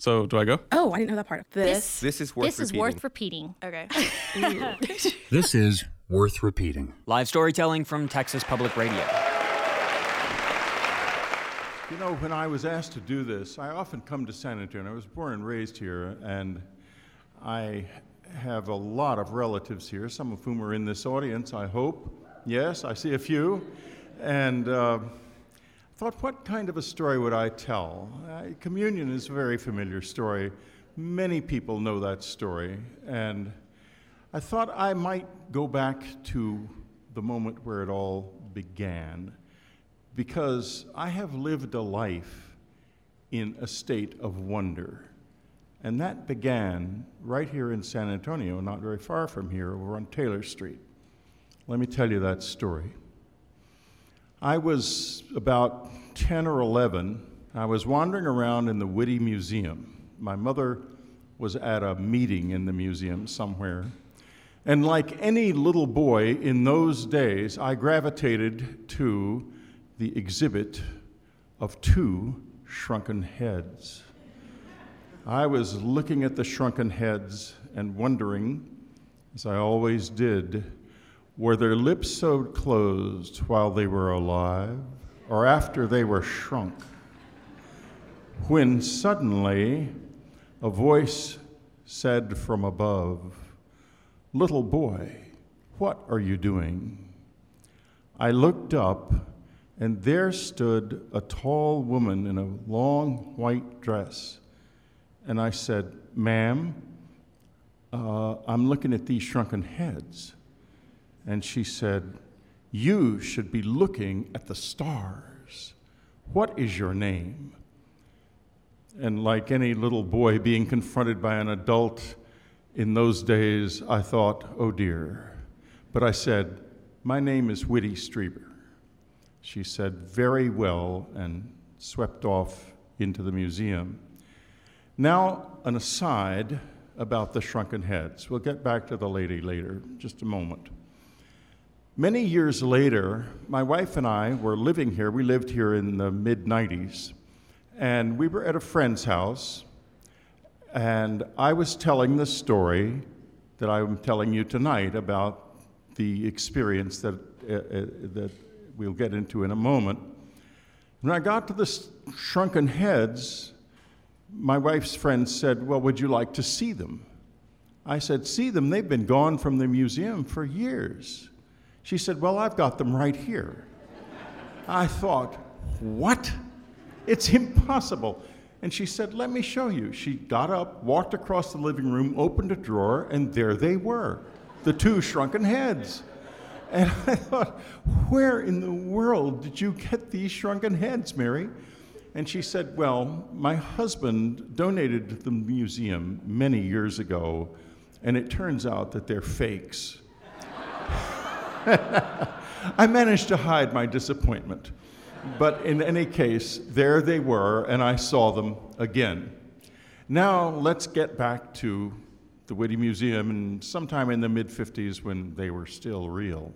So do I go? Oh, I didn't know that part. This is worth repeating. Okay. This is worth repeating. Live storytelling from Texas Public Radio. You know, when I was asked to do this, I often come to San Antonio. I was born and raised here, and I have a lot of relatives here, some of whom are in this audience, I hope. Yes, I see a few. And thought, what kind of a story would I tell? Communion is a very familiar story. Many people know that story. And I thought I might go back to the moment where it all began, because I have lived a life in a state of wonder. And that began right here in San Antonio, not very far from here, over on Taylor Street. Let me tell you that story. I was about 10 or 11. I was wandering around in the Whitty Museum. My mother was at a meeting in the museum somewhere. And like any little boy in those days, I gravitated to the exhibit of two shrunken heads. I was looking at the shrunken heads and wondering, as I always did, were their lips sewed closed while they were alive or after they were shrunk? When suddenly a voice said from above, "Little boy, what are you doing?" I looked up, and there stood a tall woman in a long white dress. And I said, "Ma'am, I'm looking at these shrunken heads." And she said, "You should be looking at the stars. What is your name?" And like any little boy being confronted by an adult in those days, I thought, oh dear. But I said, "My name is Whitty Strieber." She said, "Very well," and swept off into the museum. Now, an aside about the shrunken heads. We'll get back to the lady later, just a moment. Many years later, my wife and I were living here. We lived here in the mid-90s, and we were at a friend's house, and I was telling the story that I'm telling you tonight about the experience that we'll get into in a moment. When I got to the shrunken heads, my wife's friend said, "Well, would you like to see them?" I said, "See them? They've been gone from the museum for years." She said, "Well, I've got them right here." I thought, what? It's impossible. And she said, "Let me show you." She got up, walked across the living room, opened a drawer, and there they were, the two shrunken heads. And I thought, where in the world did you get these shrunken heads, Mary? And she said, "Well, my husband donated to the museum many years ago, and it turns out that they're fakes." I managed to hide my disappointment. But in any case, there they were, and I saw them again. Now, let's get back to the Whitty Museum and sometime in the mid-50s when they were still real.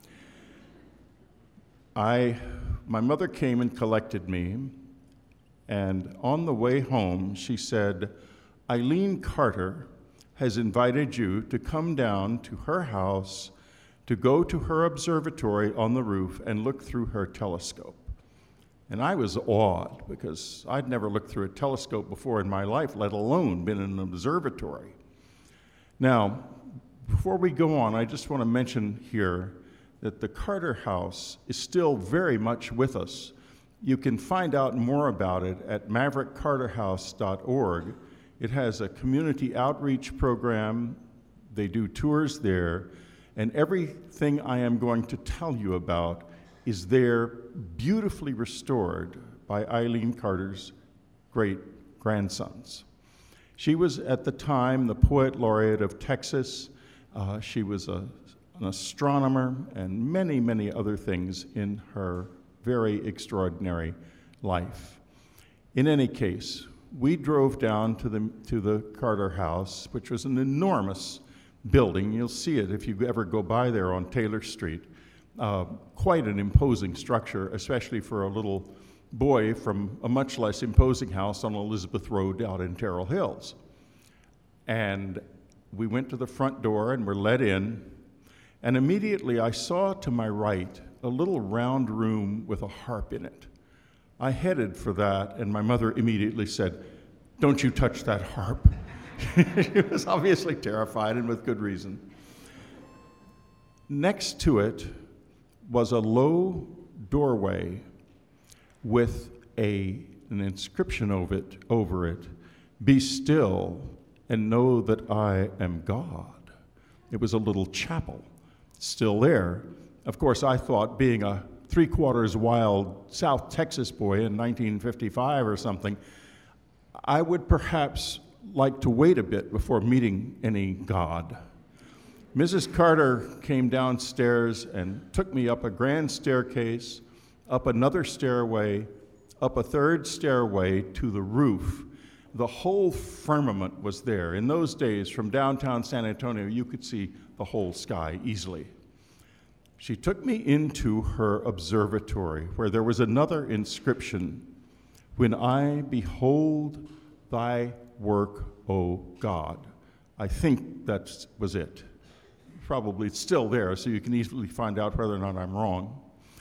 My mother came and collected me, and on the way home, she said, "Eileen Carter has invited you to come down to her house to go to her observatory on the roof and look through her telescope." And I was awed because I'd never looked through a telescope before in my life, let alone been in an observatory. Now, before we go on, I just want to mention here that the Carter House is still very much with us. You can find out more about it at maverickcarterhouse.org. It has a community outreach program. They do tours there. And everything I am going to tell you about is there, beautifully restored by Eileen Carter's great-grandsons. She was, at the time, the Poet Laureate of Texas. She was an astronomer and many, many other things in her very extraordinary life. In any case, we drove down to the Carter House, which was an enormous building. You'll see it if you ever go by there on Taylor Street. Quite an imposing structure, especially for a little boy from a much less imposing house on Elizabeth Road out in Terrell Hills. And we went to the front door and were let in, and immediately I saw to my right a little round room with a harp in it. I headed for that, and my mother immediately said, "Don't you touch that harp." She was obviously terrified, and with good reason. Next to it was a low doorway with an inscription over it, "Be still and know that I am God." It was a little chapel, still there. Of course, I thought, being a three-quarters wild South Texas boy in 1955 or something, I would perhaps like to wait a bit before meeting any God. Mrs. Carter came downstairs and took me up a grand staircase, up another stairway, up a third stairway to the roof. The whole firmament was there. In those days, from downtown San Antonio, you could see the whole sky easily. She took me into her observatory, where there was another inscription, "When I behold thy work, O God." I think that was it. Probably it's still there, so you can easily find out whether or not I'm wrong.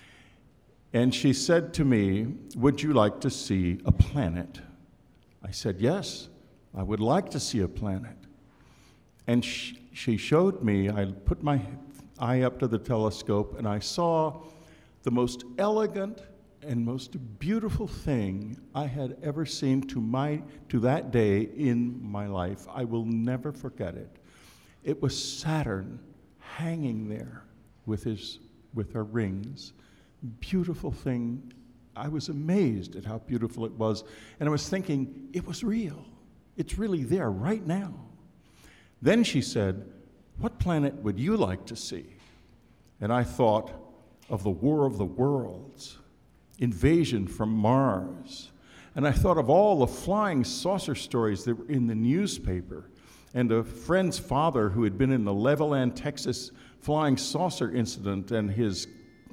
And she said to me, "Would you like to see a planet?" I said, "Yes, I would like to see a planet." And she showed me, I put my eye up to the telescope, and I saw the most elegant and most beautiful thing I had ever seen to that day in my life. I will never forget it. It was Saturn hanging there with her rings. Beautiful thing. I was amazed at how beautiful it was, and I was thinking, it was real. It's really there right now. Then she said, "What planet would you like to see?" And I thought of the War of the Worlds, invasion from Mars, and I thought of all the flying saucer stories that were in the newspaper, and a friend's father who had been in the Levelland, Texas flying saucer incident, and his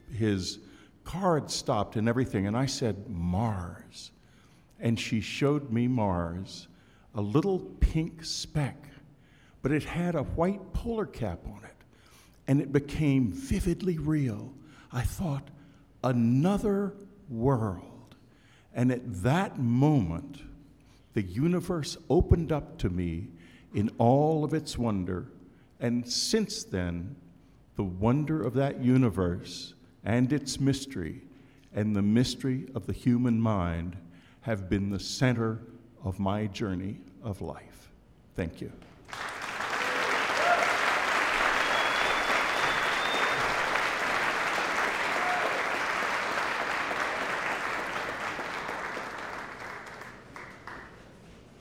car had stopped and everything, and I said, "Mars." And she showed me Mars, a little pink speck, but it had a white polar cap on it, and it became vividly real. I thought, another world. And at that moment, the universe opened up to me in all of its wonder, and since then, the wonder of that universe and its mystery and the mystery of the human mind have been the center of my journey of life. Thank you.